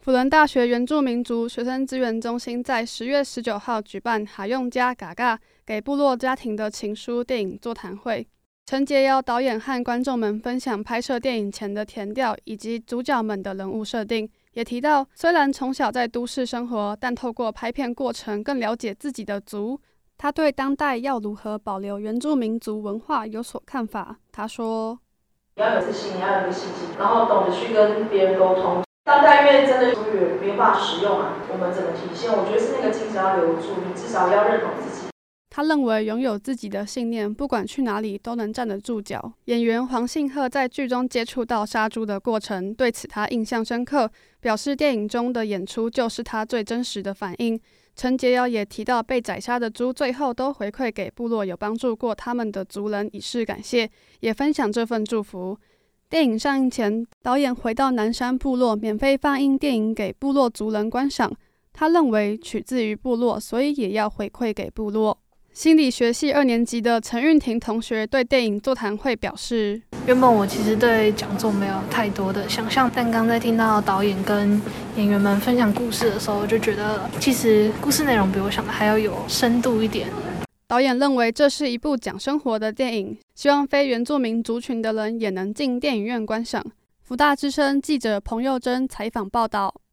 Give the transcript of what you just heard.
辅仁大学原住民族学生资源中心在10月19号举办哈用加嘎嘎给部落家庭的情书电影座谈会。陈洁瑶导演和观众们分享拍摄电影前的田调以及主角们的人物设定，也提到虽然从小在都市生活，但透过拍片过程更了解自己的族。他对当代要如何保留原住民族文化有所看法。他说：“ 你要有自信，你要有一个心机，然后懂得去跟别人沟通。当代因为真的族语没有办法使用啊，我们怎么体现？我觉得是那个精神要留住，你至少要认同自己。” 他认为拥有自己的信念，不管去哪里都能站得住脚。演员黄信赫在剧中接触到杀猪的过程，对此他印象深刻，表示电影中的演出就是他最真实的反应。陈洁瑶也提到，被宰杀的猪最后都回馈给部落有帮助过他们的族人，以示感谢，也分享这份祝福。电影上映前，导演回到南山部落，免费放映电影给部落族人观赏。他认为取自于部落，所以也要回馈给部落。心理学系2年级的陈韵婷同学对电影座谈会表示：“ 原本我其实对讲座没有太多的想象，但刚在听到导演跟演员们分享故事的时候，就觉得其实故事内容比我想的还要有深度一点。” 导演认为这是一部讲生活的电影，希望非原住民族群的人也能进电影院观赏。福大之声记者彭佑珍采访报道。